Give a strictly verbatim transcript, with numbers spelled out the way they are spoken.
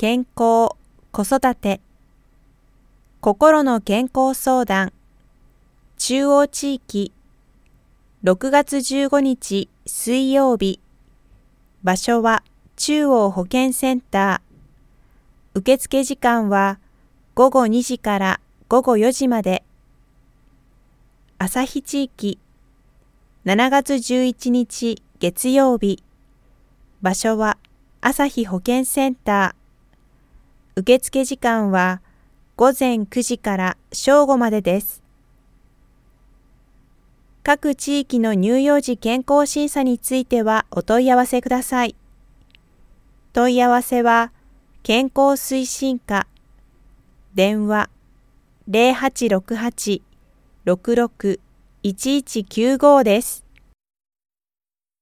健康、子育て、心の健康相談、中央地域、ろくがつじゅうごにち水曜日、場所は中央保健センター、受付時間はごごにじからごごよじまで。旭地域、しちがつじゅういちにち月曜日、場所は旭保健センター、受付時間はごぜんくじから正午までです。各地域の乳幼児健康審査についてはお問い合わせください。問い合わせは健康推進課、電話ゼロはちろくはち ろくろく いちいちきゅうごです。